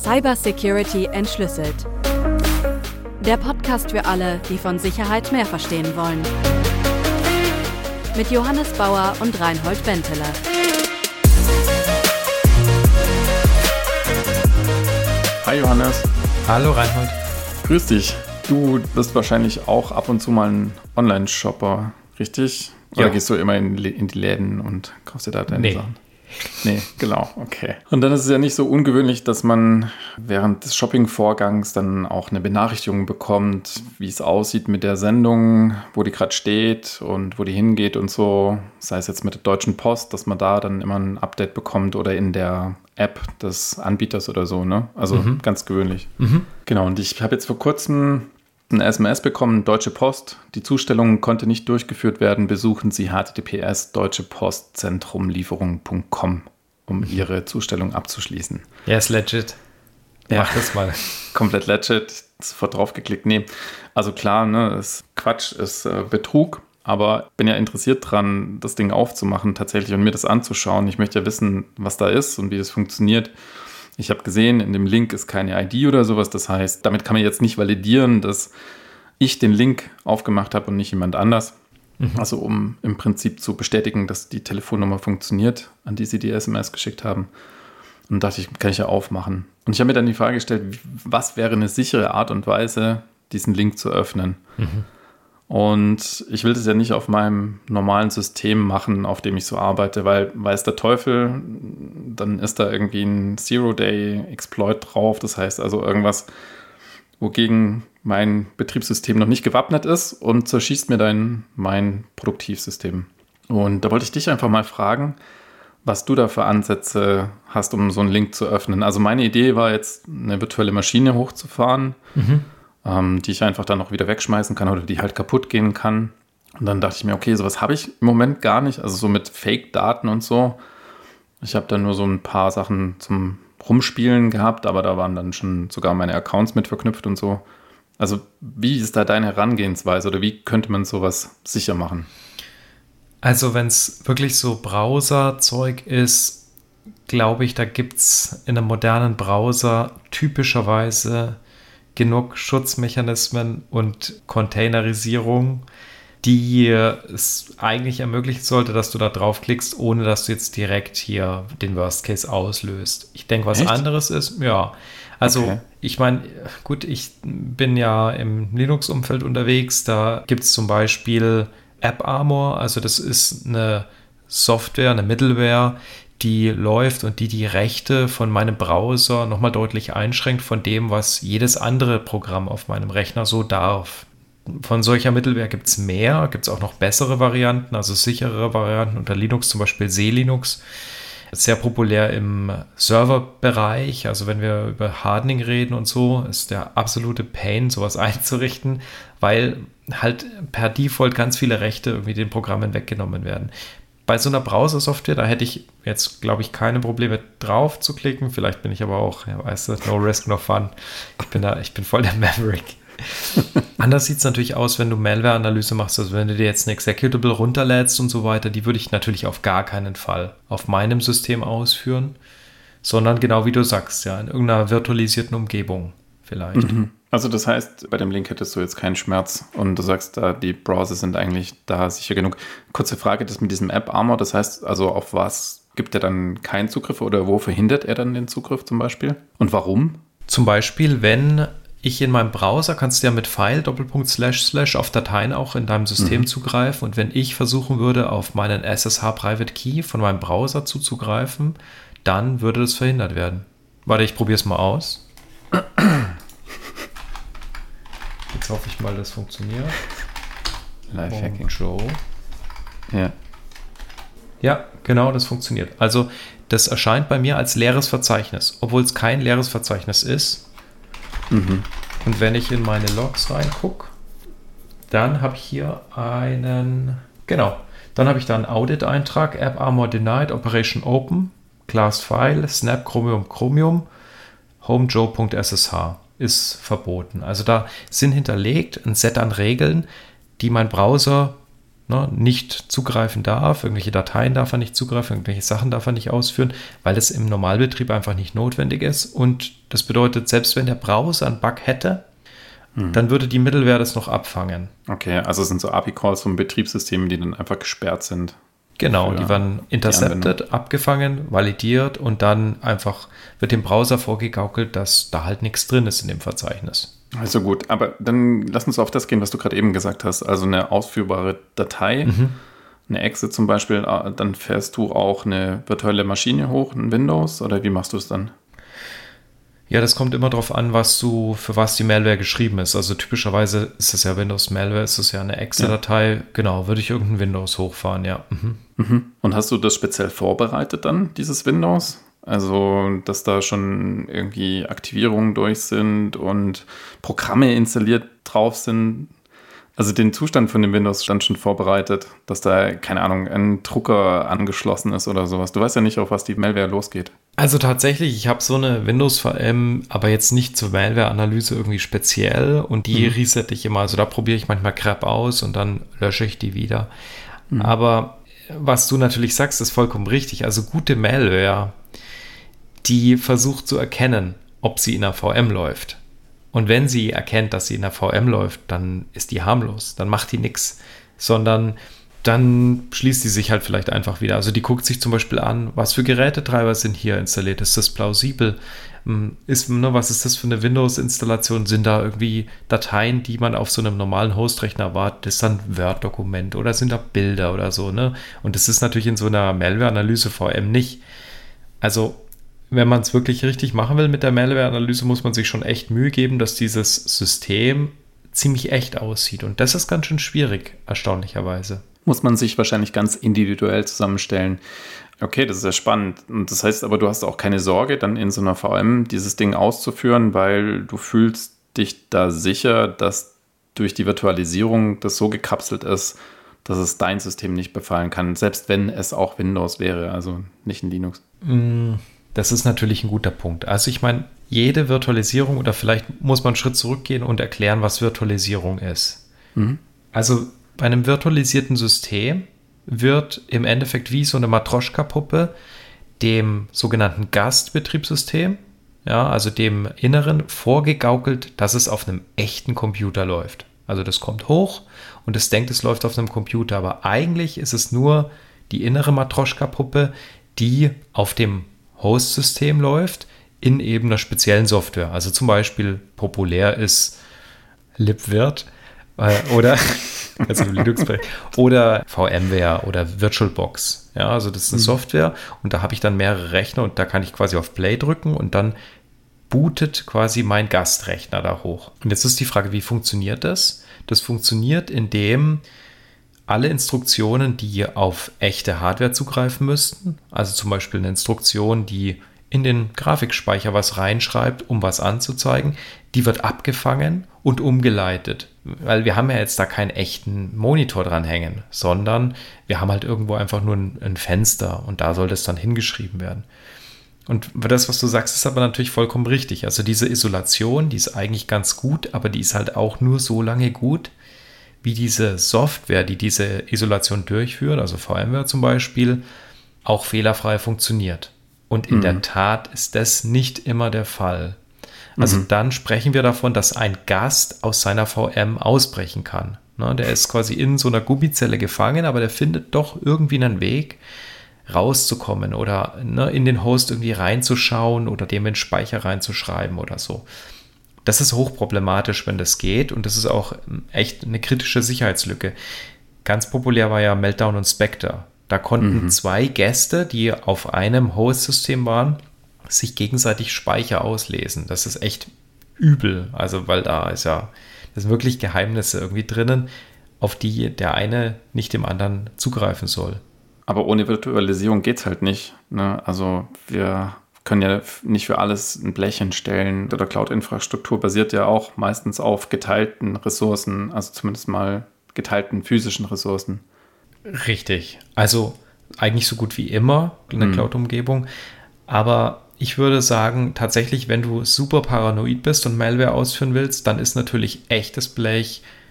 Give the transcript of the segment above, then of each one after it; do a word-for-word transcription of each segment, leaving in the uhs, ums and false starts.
Cybersecurity entschlüsselt. Der Podcast für alle, die von Sicherheit mehr verstehen wollen. Mit Johannes Bauer und Reinhold Benteler. Hi Johannes. Hallo Reinhold. Grüß dich. Du bist wahrscheinlich auch ab und zu mal ein Online-Shopper, richtig? Oder ja. Gehst du immer in, in die Läden und kaufst dir da deine nee. Sachen? Nee, genau, okay. Und dann ist es ja nicht so ungewöhnlich, dass man während des Shopping-Vorgangs dann auch eine Benachrichtigung bekommt, wie es aussieht mit der Sendung, wo die gerade steht und wo die hingeht und so. Sei es jetzt mit der Deutschen Post, dass man da dann immer ein Update bekommt oder in der App des Anbieters oder so, ne? Also mhm. ganz gewöhnlich. Mhm. Genau, und ich habe jetzt vor kurzem eine S M S bekommen, Deutsche Post. Die Zustellung konnte nicht durchgeführt werden. Besuchen Sie h t t p s deutsche post zentrum lieferung punkt com, um Ihre Zustellung abzuschließen. Ja, ist legit. Ja, mach das mal. Komplett legit. Sofort draufgeklickt. Nee, also klar, ne, ist Quatsch, ist äh, Betrug. Aber ich bin ja interessiert dran, das Ding aufzumachen tatsächlich und mir das anzuschauen. Ich möchte ja wissen, was da ist und wie das funktioniert. Ich habe gesehen, in dem Link ist keine I D oder sowas. Das heißt, damit kann man jetzt nicht validieren, dass ich den Link aufgemacht habe und nicht jemand anders. Mhm. Also um im Prinzip zu bestätigen, dass die Telefonnummer funktioniert, an die sie die S M S geschickt haben. Und dachte ich, kann ich ja aufmachen. Und ich habe mir dann die Frage gestellt, was wäre eine sichere Art und Weise, diesen Link zu öffnen? Mhm. Und ich will das ja nicht auf meinem normalen System machen, auf dem ich so arbeite, weil weiß der Teufel, dann ist da irgendwie ein Zero-Day-Exploit drauf. Das heißt also irgendwas, wogegen mein Betriebssystem noch nicht gewappnet ist und zerschießt mir dann mein Produktivsystem. Und da wollte ich dich einfach mal fragen, was du da für Ansätze hast, um so einen Link zu öffnen. Also meine Idee war jetzt, eine virtuelle Maschine hochzufahren, mhm. die ich einfach dann auch wieder wegschmeißen kann oder die halt kaputt gehen kann. Und dann dachte ich mir, okay, sowas habe ich im Moment gar nicht, also so mit Fake-Daten und so. Ich habe dann nur so ein paar Sachen zum Rumspielen gehabt, aber da waren dann schon sogar meine Accounts mit verknüpft und so. Also wie ist da deine Herangehensweise oder wie könnte man sowas sicher machen? Also wenn es wirklich so Browser-Zeug ist, glaube ich, da gibt es in einem modernen Browser typischerweise genug Schutzmechanismen und Containerisierung, die es eigentlich ermöglichen sollte, dass du da draufklickst, ohne dass du jetzt direkt hier den Worst Case auslöst. Ich denke, was Echt? anderes ist, ja. Also okay. Ich meine, gut, ich bin ja im Linux-Umfeld unterwegs, da gibt es zum Beispiel AppArmor, also das ist eine Software, eine Middleware, die läuft und die die Rechte von meinem Browser nochmal deutlich einschränkt von dem, was jedes andere Programm auf meinem Rechner so darf. Von solcher Middleware gibt es mehr, gibt es auch noch bessere Varianten, also sicherere Varianten unter Linux, zum Beispiel SeLinux. Sehr populär im Serverbereich, also wenn wir über Hardening reden und so, ist der absolute Pain, sowas einzurichten, weil halt per Default ganz viele Rechte irgendwie den Programmen weggenommen werden. Bei so einer Browser-Software, da hätte ich jetzt, glaube ich, keine Probleme drauf zu klicken. Vielleicht bin ich aber auch, ja, weißt du, no risk, no fun. Ich bin da, ich bin voll der Maverick. Anders sieht es natürlich aus, wenn du Malware-Analyse machst. Also wenn du dir jetzt ein Executable runterlädst und so weiter, die würde ich natürlich auf gar keinen Fall auf meinem System ausführen, sondern genau wie du sagst, ja, in irgendeiner virtualisierten Umgebung vielleicht. Mhm. Also das heißt, bei dem Link hättest du jetzt keinen Schmerz und du sagst, da die Browser sind eigentlich da sicher genug. Kurze Frage, das mit diesem AppArmor, das heißt also auf was gibt er dann keinen Zugriff oder wo verhindert er dann den Zugriff zum Beispiel? Und warum? Zum Beispiel, wenn ich in meinem Browser, kannst du ja mit File, Doppelpunkt, Slash, Slash auf Dateien auch in deinem System mhm. zugreifen und wenn ich versuchen würde, auf meinen S S H Private Key von meinem Browser zuzugreifen, dann würde das verhindert werden. Warte, ich probiere es mal aus. Jetzt hoffe ich mal, das funktioniert. Lifehacking. Joe. Ja. Ja, genau, das funktioniert. Also das erscheint bei mir als leeres Verzeichnis, obwohl es kein leeres Verzeichnis ist. Mhm. Und wenn ich in meine Logs reingucke, dann habe ich hier einen, genau, dann habe ich da einen Audit-Eintrag, AppArmor denied, Operation open, Class File, Snap Chromium Chromium, homejoe.ssh. ist verboten. Also da sind hinterlegt ein Set an Regeln, die mein Browser ne, nicht zugreifen darf, irgendwelche Dateien darf er nicht zugreifen, irgendwelche Sachen darf er nicht ausführen, weil das im Normalbetrieb einfach nicht notwendig ist. Und das bedeutet, selbst wenn der Browser einen Bug hätte, hm. dann würde die Middleware das noch abfangen. Okay, also es sind so A P I-Calls von Betriebssystemen, die dann einfach gesperrt sind. Genau, die werden intercepted, abgefangen, validiert und dann einfach wird dem Browser vorgegaukelt, dass da halt nichts drin ist in dem Verzeichnis. Also gut, aber dann lass uns auf das gehen, was du gerade eben gesagt hast. Also eine ausführbare Datei, mhm. eine Exe zum Beispiel, dann fährst du auch eine virtuelle Maschine hoch, ein Windows, oder wie machst du es dann? Ja, das kommt immer darauf an, was du, für was die Malware geschrieben ist. Also typischerweise ist es ja Windows Malware, ist es ja eine Exe-Datei. Ja. Genau, würde ich irgendein Windows hochfahren, ja. Mhm. Mhm. Und hast du das speziell vorbereitet dann, dieses Windows? Also, dass da schon irgendwie Aktivierungen durch sind und Programme installiert drauf sind. Also den Zustand von dem Windows stand schon vorbereitet, dass da, keine Ahnung, ein Drucker angeschlossen ist oder sowas. Du weißt ja nicht, auf was die Malware losgeht. Also tatsächlich, ich habe so eine Windows-V M, aber jetzt nicht zur Malware-Analyse irgendwie speziell und die mhm. resette ich immer. Also da probiere ich manchmal Crap aus und dann lösche ich die wieder. Mhm. Aber was du natürlich sagst, ist vollkommen richtig. Also gute Malware, die versucht zu erkennen, ob sie in einer V M läuft. Und wenn sie erkennt, dass sie in der V M läuft, dann ist die harmlos. Dann macht die nichts, sondern dann schließt sie sich halt vielleicht einfach wieder. Also die guckt sich zum Beispiel an, was für Gerätetreiber sind hier installiert. Ist das plausibel? Ist, ne, was ist das für eine Windows-Installation? Sind da irgendwie Dateien, die man auf so einem normalen Hostrechner erwartet? Ist dann ein Word-Dokument oder sind da Bilder oder so? Ne? Und das ist natürlich in so einer Malware-Analyse-V M nicht. Also wenn man es wirklich richtig machen will mit der Malware-Analyse, muss man sich schon echt Mühe geben, dass dieses System ziemlich echt aussieht. Und das ist ganz schön schwierig, erstaunlicherweise. Muss man sich wahrscheinlich ganz individuell zusammenstellen. Okay, das ist ja spannend. Und das heißt aber, du hast auch keine Sorge, dann in so einer V M dieses Ding auszuführen, weil du fühlst dich da sicher, dass durch die Virtualisierung das so gekapselt ist, dass es dein System nicht befallen kann, selbst wenn es auch Windows wäre, also nicht ein Linux. Das ist natürlich ein guter Punkt. Also ich meine, jede Virtualisierung, oder vielleicht muss man einen Schritt zurückgehen und erklären, was Virtualisierung ist. Mhm. Also bei einem virtualisierten System wird im Endeffekt wie so eine Matroschka-Puppe dem sogenannten Gastbetriebssystem, ja, also dem Inneren, vorgegaukelt, dass es auf einem echten Computer läuft. Also das kommt hoch und es denkt, es läuft auf einem Computer, aber eigentlich ist es nur die innere Matroschka-Puppe, die auf dem Host-System läuft, in eben einer speziellen Software. Also zum Beispiel populär ist libvirt äh, oder, also Linux oder VMware oder VirtualBox. Ja, also das ist eine mhm. Software und da habe ich dann mehrere Rechner und da kann ich quasi auf Play drücken und dann bootet quasi mein Gastrechner da hoch. Und jetzt ist die Frage, wie funktioniert das? Das funktioniert, indem alle Instruktionen, die auf echte Hardware zugreifen müssten, also zum Beispiel eine Instruktion, die in den Grafikspeicher was reinschreibt, um was anzuzeigen, die wird abgefangen und umgeleitet. Weil wir haben ja jetzt da keinen echten Monitor dran hängen, sondern wir haben halt irgendwo einfach nur ein, ein Fenster und da soll das dann hingeschrieben werden. Und das, was du sagst, ist aber natürlich vollkommen richtig. Also diese Isolation, die ist eigentlich ganz gut, aber die ist halt auch nur so lange gut, wie diese Software, die diese Isolation durchführt, also VMware zum Beispiel, auch fehlerfrei funktioniert. Und in mhm. der Tat ist das nicht immer der Fall. Also mhm. dann sprechen wir davon, dass ein Gast aus seiner V M ausbrechen kann. Ne, der ist quasi in so einer Gummizelle gefangen, aber der findet doch irgendwie einen Weg, rauszukommen oder ne, in den Host irgendwie reinzuschauen oder dem in den Speicher reinzuschreiben oder so. Das ist hochproblematisch, wenn das geht und das ist auch echt eine kritische Sicherheitslücke. Ganz populär war ja Meltdown und Spectre. Da konnten mhm. zwei Gäste, die auf einem Host-System waren, sich gegenseitig Speicher auslesen. Das ist echt übel, also weil da ist ja, da sind wirklich Geheimnisse irgendwie drinnen, auf die der eine nicht dem anderen zugreifen soll. Aber ohne Virtualisierung geht es halt nicht. Ne? Also wir können ja nicht für alles ein Blech hinstellen. Oder Cloud-Infrastruktur basiert ja auch meistens auf geteilten Ressourcen, also zumindest mal geteilten physischen Ressourcen. Richtig. Also eigentlich so gut wie immer in der hm. Cloud-Umgebung. Aber ich würde sagen, tatsächlich, wenn du super paranoid bist und Malware ausführen willst, dann ist natürlich echtes Blech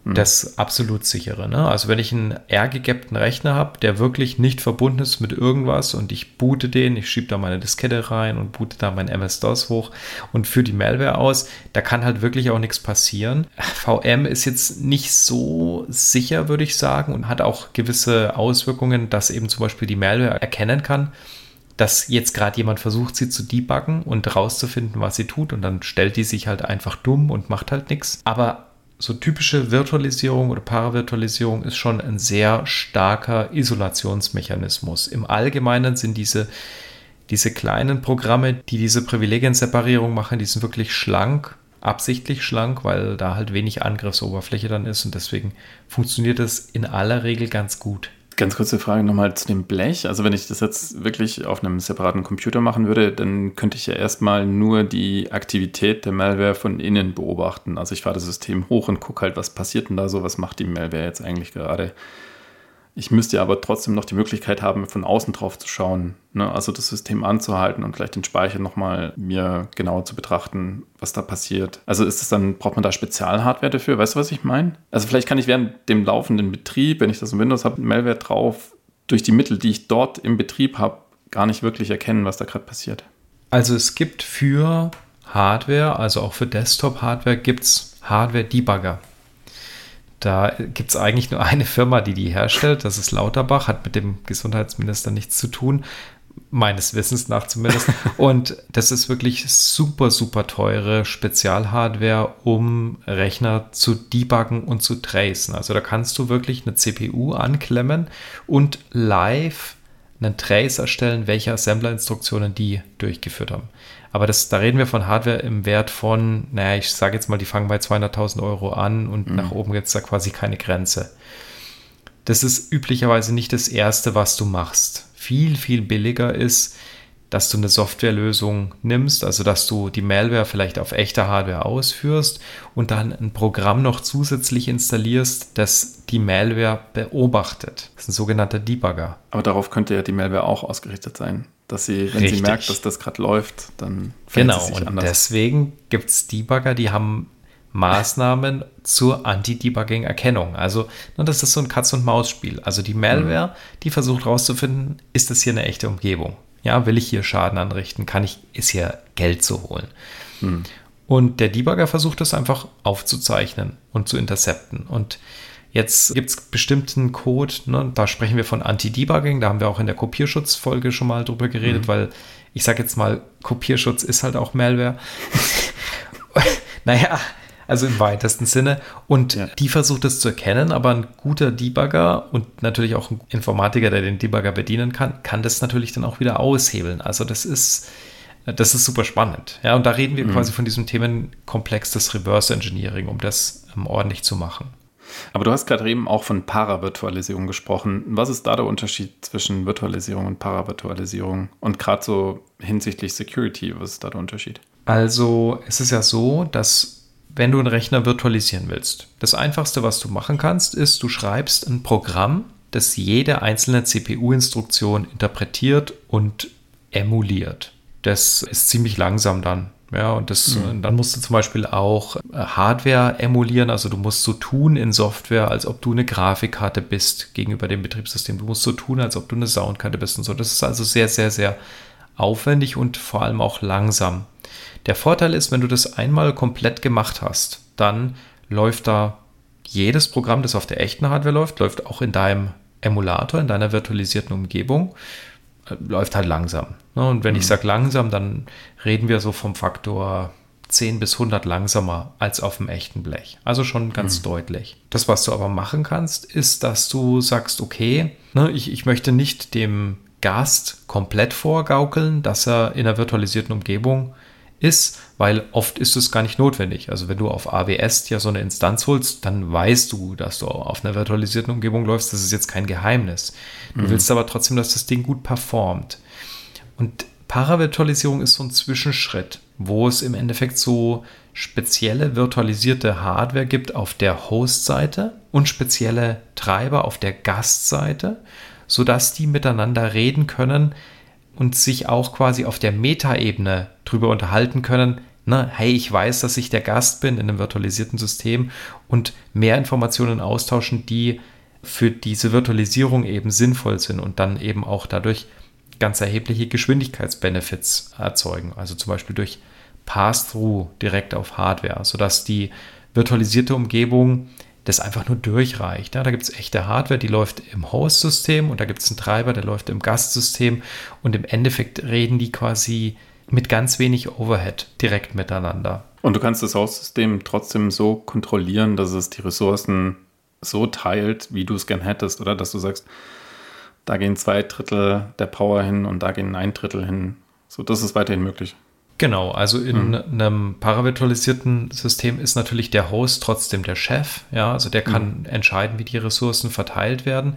das absolut sichere. Ne? Also wenn ich einen air-gegappten Rechner habe, der wirklich nicht verbunden ist mit irgendwas und ich boote den, ich schiebe da meine Diskette rein und boote da mein M S-DOS hoch und führe die Malware aus, da kann halt wirklich auch nichts passieren. V M ist jetzt nicht so sicher, würde ich sagen, und hat auch gewisse Auswirkungen, dass eben zum Beispiel die Malware erkennen kann, dass jetzt gerade jemand versucht, sie zu debuggen und rauszufinden, was sie tut, und dann stellt die sich halt einfach dumm und macht halt nichts. Aber so typische Virtualisierung oder Paravirtualisierung ist schon ein sehr starker Isolationsmechanismus. Im Allgemeinen sind diese, diese kleinen Programme, die diese Privilegienseparierung machen, die sind wirklich schlank, absichtlich schlank, weil da halt wenig Angriffsoberfläche dann ist, und deswegen funktioniert das in aller Regel ganz gut. Ganz kurze Frage nochmal zu dem Blech. Also wenn ich das jetzt wirklich auf einem separaten Computer machen würde, dann könnte ich ja erstmal nur die Aktivität der Malware von innen beobachten. Also ich fahre das System hoch und gucke halt, was passiert denn da so, was macht die Malware jetzt eigentlich gerade. Ich müsste ja aber trotzdem noch die Möglichkeit haben, von außen drauf zu schauen, ne? Also das System anzuhalten und vielleicht den Speicher nochmal mir genauer zu betrachten, was da passiert. Also ist es dann, braucht man da Spezialhardware dafür? Weißt du, was ich meine? Also vielleicht kann ich während dem laufenden Betrieb, wenn ich das in Windows habe, Malware drauf, durch die Mittel, die ich dort im Betrieb habe, gar nicht wirklich erkennen, was da gerade passiert. Also es gibt für Hardware, also auch für Desktop-Hardware, gibt es Hardware-Debugger. Da gibt es eigentlich nur eine Firma, die die herstellt. Das ist Lauterbach, hat mit dem Gesundheitsminister nichts zu tun, meines Wissens nach zumindest. Und das ist wirklich super, super teure Spezialhardware, um Rechner zu debuggen und zu tracen. Also da kannst du wirklich eine C P U anklemmen und live einen Trace erstellen, welche Assembler-Instruktionen die durchgeführt haben. Aber das, da reden wir von Hardware im Wert von, naja, ich sage jetzt mal, die fangen bei zweihunderttausend Euro an und mhm. nach oben gibt es da quasi keine Grenze. Das ist üblicherweise nicht das Erste, was du machst. Viel, viel billiger ist, dass du eine Softwarelösung nimmst, also dass du die Malware vielleicht auf echter Hardware ausführst und dann ein Programm noch zusätzlich installierst, das die Malware beobachtet. Das ist ein sogenannter Debugger. Aber darauf könnte ja die Malware auch ausgerichtet sein, dass sie, wenn Richtig. sie merkt, dass das gerade läuft, dann verhält genau, sie sich und anders. Deswegen gibt es Debugger, die haben Maßnahmen zur Anti-Debugging-Erkennung. Also das ist so ein Katz-und-Maus-Spiel. Also die Malware, mhm. die versucht herauszufinden, ist das hier eine echte Umgebung? Ja, will ich hier Schaden anrichten? Kann ich, ist hier Geld zu holen? Mhm. Und der Debugger versucht das einfach aufzuzeichnen und zu intercepten. Und jetzt gibt es bestimmten Code, ne, da sprechen wir von Anti-Debugging, da haben wir auch in der Kopierschutzfolge schon mal drüber geredet, mhm. weil ich sage jetzt mal, Kopierschutz ist halt auch Malware. Naja, also im weitesten Sinne. Und ja. die versucht es zu erkennen, aber ein guter Debugger und natürlich auch ein Informatiker, der den Debugger bedienen kann, kann das natürlich dann auch wieder aushebeln. Also das ist, das ist super spannend. Ja, und da reden wir mhm. quasi von diesem Themenkomplex des Reverse Engineering, um das ähm, ordentlich zu machen. Aber du hast gerade eben auch von Paravirtualisierung gesprochen. Was ist da der Unterschied zwischen Virtualisierung und Paravirtualisierung? Und gerade so hinsichtlich Security, was ist da der Unterschied? Also es ist ja so, dass wenn du einen Rechner virtualisieren willst, das Einfachste, was du machen kannst, ist, du schreibst ein Programm, das jede einzelne C P U-Instruktion interpretiert und emuliert. Das ist ziemlich langsam dann. Ja, und das, mhm. dann musst du zum Beispiel auch Hardware emulieren, also du musst so tun in Software, als ob du eine Grafikkarte bist gegenüber dem Betriebssystem. Du musst so tun, als ob du eine Soundkarte bist und so. Das ist also sehr, sehr, sehr aufwendig und vor allem auch langsam. Der Vorteil ist, wenn du das einmal komplett gemacht hast, dann läuft da jedes Programm, das auf der echten Hardware läuft, läuft auch in deinem Emulator, in deiner virtualisierten Umgebung, läuft halt langsam. Und wenn mhm. ich sage langsam, dann reden wir so vom Faktor zehn bis hundert langsamer als auf dem echten Blech. Also schon ganz mhm. deutlich. Das, was du aber machen kannst, ist, dass du sagst, okay, ne, ich, ich möchte nicht dem Gast komplett vorgaukeln, dass er in einer virtualisierten Umgebung ist, weil oft ist es gar nicht notwendig. Also wenn du auf A W S dir so eine Instanz holst, dann weißt du, dass du auf einer virtualisierten Umgebung läufst. Das ist jetzt kein Geheimnis. Du mhm. willst aber trotzdem, dass das Ding gut performt. Und Paravirtualisierung ist so ein Zwischenschritt, wo es im Endeffekt so spezielle virtualisierte Hardware gibt auf der Host-Seite und spezielle Treiber auf der Gastseite, sodass die miteinander reden können und sich auch quasi auf der Metaebene drüber unterhalten können, Ne? Hey, ich weiß, dass ich der Gast bin in einem virtualisierten System und mehr Informationen austauschen, die für diese Virtualisierung eben sinnvoll sind und dann eben auch dadurch ganz erhebliche Geschwindigkeitsbenefits erzeugen. Also zum Beispiel durch Pass-Through direkt auf Hardware, sodass die virtualisierte Umgebung das einfach nur durchreicht. Ja, da gibt es echte Hardware, die läuft im Host-System und da gibt es einen Treiber, der läuft im Gastsystem und im Endeffekt reden die quasi mit ganz wenig Overhead direkt miteinander. Und du kannst das Host-System trotzdem so kontrollieren, dass es die Ressourcen so teilt, wie du es gern hättest, oder? Dass du sagst, da gehen zwei Drittel der Power hin und da gehen ein Drittel hin. So, das ist weiterhin möglich. Genau, also in mhm. einem paravirtualisierten System ist natürlich der Host trotzdem der Chef. Ja, also der kann mhm. entscheiden, wie die Ressourcen verteilt werden.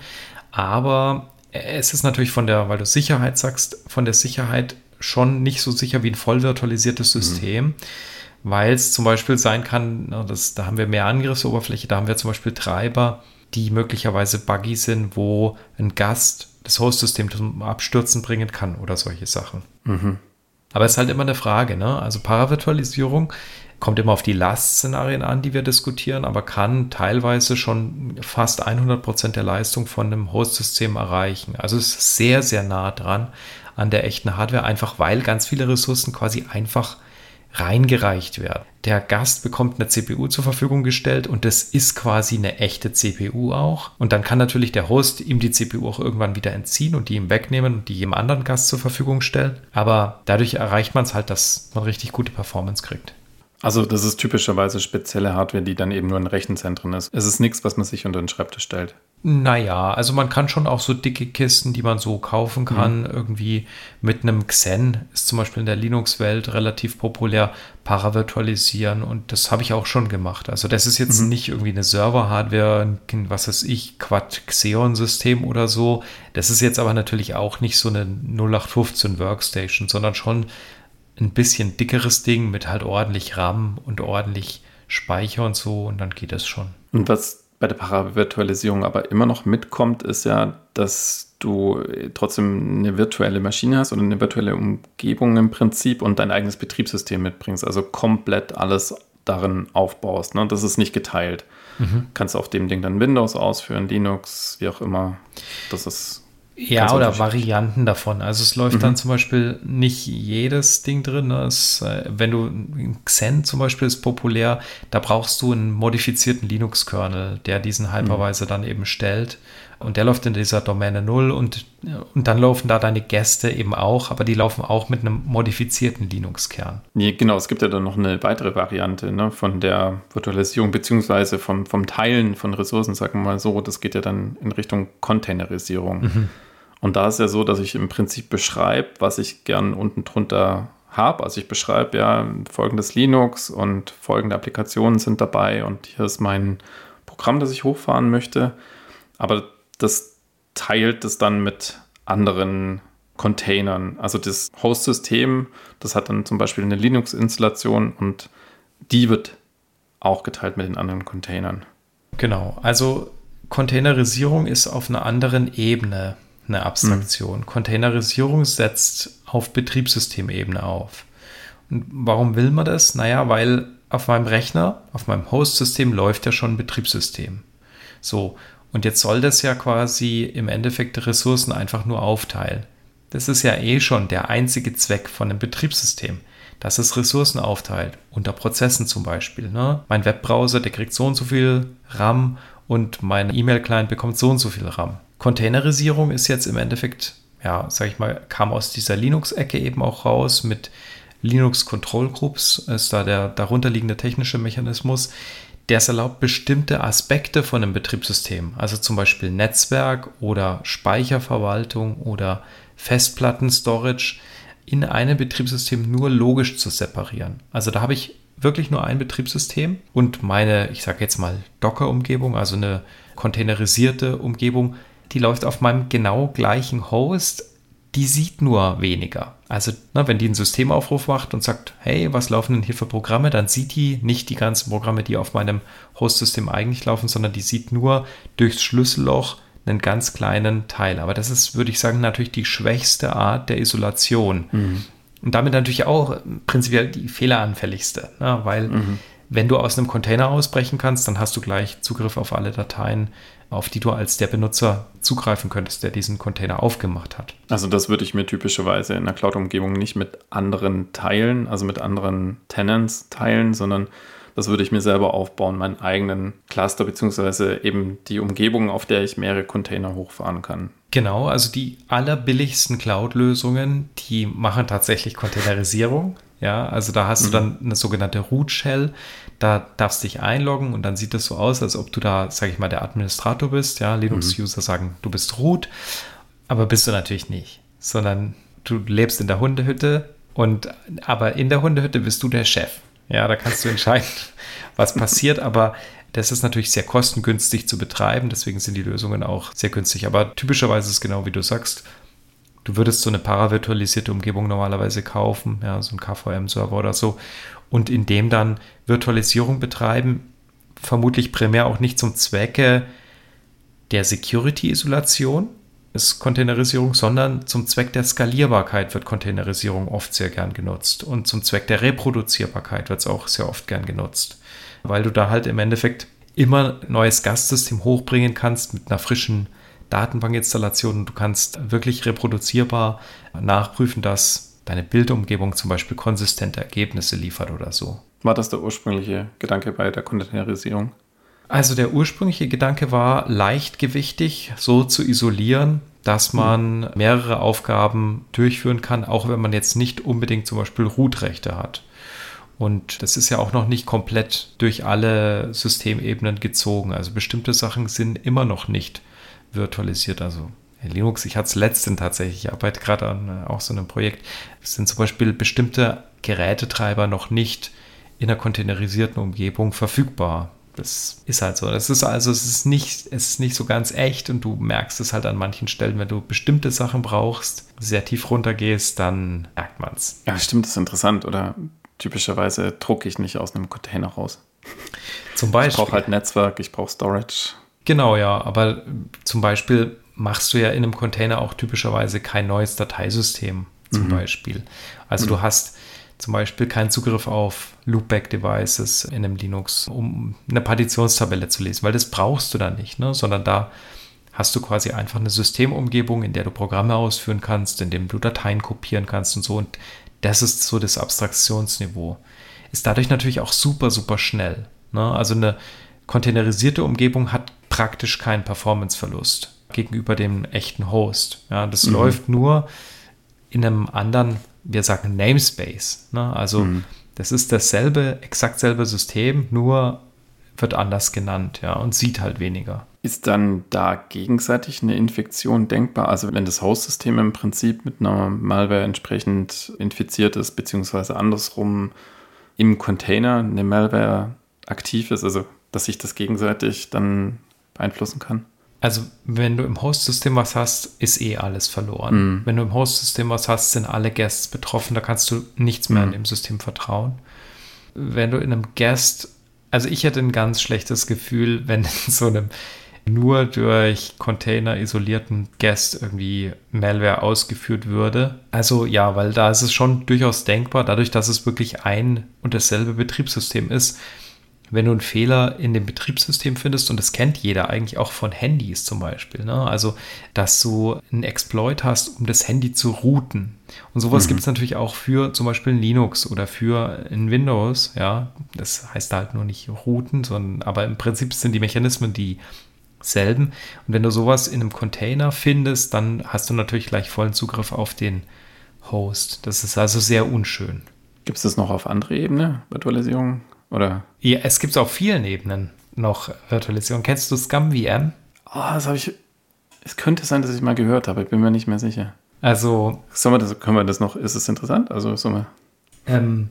Aber es ist natürlich von der, weil du Sicherheit sagst, von der Sicherheit schon nicht so sicher wie ein voll virtualisiertes System. Mhm. Weil es zum Beispiel sein kann, das, da haben wir mehr Angriffsoberfläche, da haben wir zum Beispiel Treiber, die möglicherweise buggy sind, wo ein Gast das Host-System zum Abstürzen bringen kann oder solche Sachen. Mhm. Aber es ist halt immer eine Frage, ne? Also Paravirtualisierung kommt immer auf die Lastszenarien an, die wir diskutieren, aber kann teilweise schon fast hundert Prozent der Leistung von einem Host-System erreichen. Also es ist sehr, sehr nah dran an der echten Hardware, einfach weil ganz viele Ressourcen quasi einfach reingereicht werden. Der Gast bekommt eine C P U zur Verfügung gestellt und das ist quasi eine echte C P U auch. Und dann kann natürlich der Host ihm die C P U auch irgendwann wieder entziehen und die ihm wegnehmen und die jedem anderen Gast zur Verfügung stellen. Aber dadurch erreicht man es halt, dass man richtig gute Performance kriegt. Also das ist typischerweise spezielle Hardware, die dann eben nur in Rechenzentren ist. Es ist nichts, was man sich unter den Schreibtisch stellt. Naja, also man kann schon auch so dicke Kisten, die man so kaufen kann, mhm. irgendwie mit einem Xen, ist zum Beispiel in der Linux-Welt relativ populär, paravirtualisieren und das habe ich auch schon gemacht. Also das ist jetzt mhm. nicht irgendwie eine Server-Hardware, ein, was weiß ich, Quad-Xeon-System oder so. Das ist jetzt aber natürlich auch nicht so eine null acht fünfzehn Workstation, sondern schon ein bisschen dickeres Ding mit halt ordentlich RAM und ordentlich Speicher und so und dann geht es schon. Und was bei der Paravirtualisierung aber immer noch mitkommt, ist ja, dass du trotzdem eine virtuelle Maschine hast oder eine virtuelle Umgebung im Prinzip und dein eigenes Betriebssystem mitbringst, also komplett alles darin aufbaust. Ne? Das ist nicht geteilt. Mhm. Kannst auf dem Ding dann Windows ausführen, Linux, wie auch immer. Das ist ja, oder Varianten davon. Also es läuft mhm. dann zum Beispiel nicht jedes Ding drin. Ne? Es, äh, wenn du, Xen zum Beispiel ist populär, da brauchst du einen modifizierten Linux-Kernel, der diesen Hypervisor mhm. dann eben stellt. Und der läuft in dieser Domäne null und, und dann laufen da deine Gäste eben auch, aber die laufen auch mit einem modifizierten Linux-Kern. Nee, genau, es gibt ja dann noch eine weitere Variante, ne, von der Virtualisierung beziehungsweise vom, vom Teilen von Ressourcen, sagen wir mal so. Das geht ja dann in Richtung Containerisierung. Mhm. Und da ist ja so, dass ich im Prinzip beschreibe, was ich gern unten drunter habe. Also ich beschreibe ja folgendes Linux und folgende Applikationen sind dabei und hier ist mein Programm, das ich hochfahren möchte. Aber das teilt es dann mit anderen Containern. Also das Host-System, das hat dann zum Beispiel eine Linux-Installation und die wird auch geteilt mit den anderen Containern. Genau, also Containerisierung ist auf einer anderen Ebene eine Abstraktion. Mhm. Containerisierung setzt auf Betriebssystemebene auf. Und warum will man das? Naja, weil auf meinem Rechner, auf meinem Host-System läuft ja schon ein Betriebssystem. So, und jetzt soll das ja quasi im Endeffekt Ressourcen einfach nur aufteilen. Das ist ja eh schon der einzige Zweck von einem Betriebssystem, dass es Ressourcen aufteilt, unter Prozessen zum Beispiel. Ne? Mein Webbrowser, der kriegt so und so viel RAM und mein E-Mail-Client bekommt so und so viel RAM. Containerisierung ist jetzt im Endeffekt, ja, sag ich mal, kam aus dieser Linux-Ecke eben auch raus mit Linux Control Groups, ist da der darunterliegende technische Mechanismus, der es erlaubt, bestimmte Aspekte von einem Betriebssystem, also zum Beispiel Netzwerk oder Speicherverwaltung oder Festplatten-Storage, in einem Betriebssystem nur logisch zu separieren. Also da habe ich wirklich nur ein Betriebssystem und meine, ich sage jetzt mal Docker-Umgebung, also eine containerisierte Umgebung, die läuft auf meinem genau gleichen Host, die sieht nur weniger. Also na, wenn die einen Systemaufruf macht und sagt, hey, was laufen denn hier für Programme, dann sieht die nicht die ganzen Programme, die auf meinem Host-System eigentlich laufen, sondern die sieht nur durchs Schlüsselloch einen ganz kleinen Teil. Aber das ist, würde ich sagen, natürlich die schwächste Art der Isolation. Mhm. Und damit natürlich auch prinzipiell die fehleranfälligste, ne? Weil mhm. wenn du aus einem Container ausbrechen kannst, dann hast du gleich Zugriff auf alle Dateien, auf die du als der Benutzer zugreifen könntest, der diesen Container aufgemacht hat. Also das würde ich mir typischerweise in einer Cloud-Umgebung nicht mit anderen teilen, also mit anderen Tenants teilen, sondern das würde ich mir selber aufbauen, meinen eigenen Cluster, beziehungsweise eben die Umgebung, auf der ich mehrere Container hochfahren kann. Genau, also die allerbilligsten Cloud-Lösungen, die machen tatsächlich Containerisierung. Ja, also da hast mhm. du dann eine sogenannte Root-Shell, da darfst du dich einloggen und dann sieht es so aus, als ob du da, sage ich mal, der Administrator bist. Ja, Linux-User mhm. sagen, du bist Root, aber bist du natürlich nicht, sondern du lebst in der Hundehütte und aber in der Hundehütte bist du der Chef. Ja, da kannst du entscheiden, was passiert, aber das ist natürlich sehr kostengünstig zu betreiben, deswegen sind die Lösungen auch sehr günstig. Aber typischerweise ist es genau wie du sagst, du würdest so eine paravirtualisierte Umgebung normalerweise kaufen, ja, so ein K V M-Server oder so, und in dem dann Virtualisierung betreiben, vermutlich primär auch nicht zum Zwecke der Security-Isolation, ist Containerisierung, sondern zum Zweck der Skalierbarkeit wird Containerisierung oft sehr gern genutzt. Und zum Zweck der Reproduzierbarkeit wird es auch sehr oft gern genutzt. Weil du da halt im Endeffekt immer ein neues Gastsystem hochbringen kannst mit einer frischen Datenbankinstallation. Und du kannst wirklich reproduzierbar nachprüfen, dass deine Bildumgebung zum Beispiel konsistente Ergebnisse liefert oder so. War das der ursprüngliche Gedanke bei der Containerisierung? Also der ursprüngliche Gedanke war, leichtgewichtig so zu isolieren, dass man mehrere Aufgaben durchführen kann, auch wenn man jetzt nicht unbedingt zum Beispiel Root-Rechte hat. Und das ist ja auch noch nicht komplett durch alle Systemebenen gezogen. Also bestimmte Sachen sind immer noch nicht virtualisiert. Also Linux, ich hatte es letztens tatsächlich, ich arbeite gerade an auch so einem Projekt, es sind zum Beispiel bestimmte Gerätetreiber noch nicht in einer containerisierten Umgebung verfügbar. Das ist halt so. Das ist also, es ist nicht, es ist nicht so ganz echt und du merkst es halt an manchen Stellen, wenn du bestimmte Sachen brauchst, sehr tief runtergehst, dann merkt man es. Ja, stimmt, das ist interessant. Oder typischerweise drucke ich nicht aus einem Container raus. Zum Beispiel. Ich brauche halt Netzwerk, ich brauche Storage. Genau, ja, aber zum Beispiel machst du ja in einem Container auch typischerweise kein neues Dateisystem, zum mhm. Beispiel. Also mhm. du hast zum Beispiel keinen Zugriff auf Loopback-Devices in einem Linux, um eine Partitionstabelle zu lesen, weil das brauchst du dann nicht, ne? Sondern da hast du quasi einfach eine Systemumgebung, in der du Programme ausführen kannst, in dem du Dateien kopieren kannst und so. Und das ist so das Abstraktionsniveau. Ist dadurch natürlich auch super, super schnell, ne? Also eine containerisierte Umgebung hat praktisch keinen Performanceverlust gegenüber dem echten Host. Ja, das mhm. läuft nur in einem anderen, wir sagen Namespace, ne? Also mhm. das ist dasselbe, exakt selbe System, nur wird anders genannt, ja, und sieht halt weniger. Ist dann da gegenseitig eine Infektion denkbar? Also wenn das Host-System im Prinzip mit einer Malware entsprechend infiziert ist, beziehungsweise andersrum im Container eine Malware aktiv ist, also dass sich das gegenseitig dann beeinflussen kann? Also wenn du im Host-System was hast, ist eh alles verloren. Mm. Wenn du im Host-System was hast, sind alle Guests betroffen, da kannst du nichts mehr mm. in dem System vertrauen. Wenn du in einem Guest, also ich hätte ein ganz schlechtes Gefühl, wenn in so einem nur durch Container isolierten Guest irgendwie Malware ausgeführt würde. Also ja, weil da ist es schon durchaus denkbar, dadurch, dass es wirklich ein und dasselbe Betriebssystem ist, wenn du einen Fehler in dem Betriebssystem findest, und das kennt jeder eigentlich auch von Handys zum Beispiel, ne? Also, dass du einen Exploit hast, um das Handy zu routen. Und sowas mhm. gibt es natürlich auch für zum Beispiel ein Linux oder für ein Windows, ja. Das heißt halt nur nicht routen, sondern, aber im Prinzip sind die Mechanismen dieselben. Und wenn du sowas in einem Container findest, dann hast du natürlich gleich vollen Zugriff auf den Host. Das ist also sehr unschön. Gibt es das noch auf andere Ebene, Virtualisierung? Oder? Ja, es gibt auf vielen Ebenen noch Virtualisierung. Kennst du ScumVM? Oh, das habe ich. Es könnte sein, dass ich mal gehört habe. Ich bin mir nicht mehr sicher. Also. Sollen wir das, können wir das noch? Ist es interessant? Also, sollen wir. Ähm,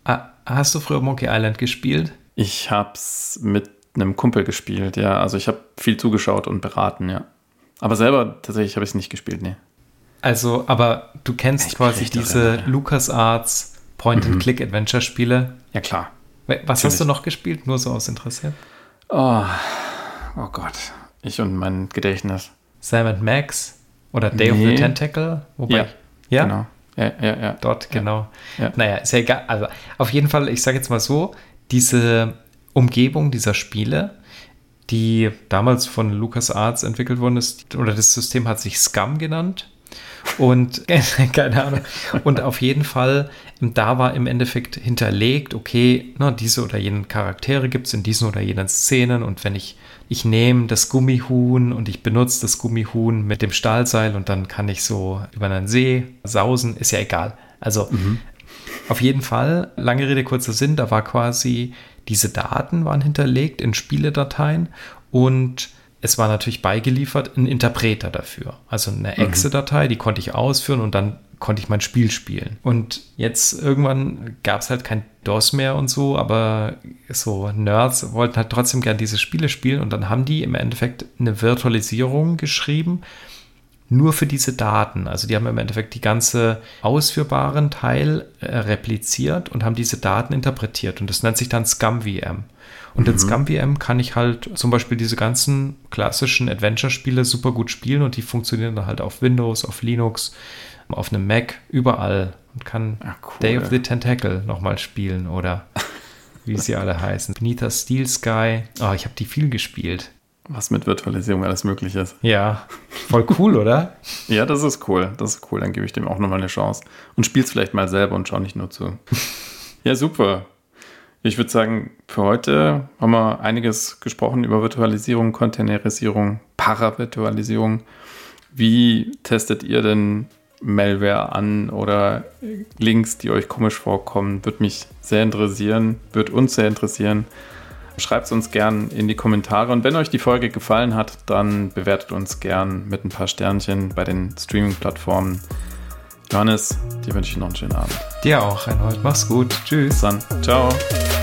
hast du früher Monkey Island gespielt? Ich habe es mit einem Kumpel gespielt, ja. Also, ich habe viel zugeschaut und beraten, ja. Aber selber tatsächlich habe ich es nicht gespielt, nee. Also, aber du kennst ich quasi diese drin, LucasArts Point-and-Click-Adventure-Spiele? Ja, klar. Was Natürlich. Hast du noch gespielt? Nur so aus Interesse? Oh, oh Gott. Ich und mein Gedächtnis. Sam and Max? Oder Day nee. of the Tentacle? Wobei ja, ich, ja, genau. Ja, ja, ja. Dort, ja. genau. Ja. Naja, ist ja egal. Also auf jeden Fall, ich sage jetzt mal so, diese Umgebung dieser Spiele, die damals von LucasArts entwickelt worden ist, oder das System hat sich Scum genannt. Und keine Ahnung. Und auf jeden Fall, da war im Endeffekt hinterlegt, okay, na, diese oder jenen Charaktere gibt es in diesen oder jenen Szenen. Und wenn ich, ich nehme das Gummihuhn und ich benutze das Gummihuhn mit dem Stahlseil und dann kann ich so über einen See sausen, ist ja egal. Also mhm. auf jeden Fall, lange Rede, kurzer Sinn, da war quasi, diese Daten waren hinterlegt in Spieledateien und es war natürlich beigeliefert ein Interpreter dafür. Also eine Exe-Datei, die konnte ich ausführen und dann konnte ich mein Spiel spielen. Und jetzt irgendwann gab es halt kein DOS mehr und so, aber so Nerds wollten halt trotzdem gern diese Spiele spielen und dann haben die im Endeffekt eine Virtualisierung geschrieben, nur für diese Daten. Also die haben im Endeffekt die ganze ausführbaren Teil äh, repliziert und haben diese Daten interpretiert und das nennt sich dann ScumV M. Und mhm. in ScumV M kann ich halt zum Beispiel diese ganzen klassischen Adventure-Spiele super gut spielen und die funktionieren dann halt auf Windows, auf Linux, auf einem Mac, überall und kann ja, cool, Day of the Tentacle nochmal spielen oder wie sie alle heißen. Beneath Steel Sky. Oh, ich habe die viel gespielt. Was mit Virtualisierung alles möglich ist. Ja, voll cool, oder? Ja, das ist cool. Das ist cool. Dann gebe ich dem auch nochmal eine Chance. Und spiel's vielleicht mal selber und schau nicht nur zu. Ja, super. Ich würde sagen, für heute haben wir einiges gesprochen über Virtualisierung, Containerisierung, Paravirtualisierung. Wie testet ihr denn Malware an oder Links, die euch komisch vorkommen? Würde mich sehr interessieren, würde uns sehr interessieren. Schreibt es uns gern in die Kommentare. Und wenn euch die Folge gefallen hat, dann bewertet uns gern mit ein paar Sternchen bei den Streaming-Plattformen. Johannes, dir wünsche ich noch einen schönen Abend. Dir auch, Reinhold. Mach's gut. Tschüss. Bis dann. Ciao.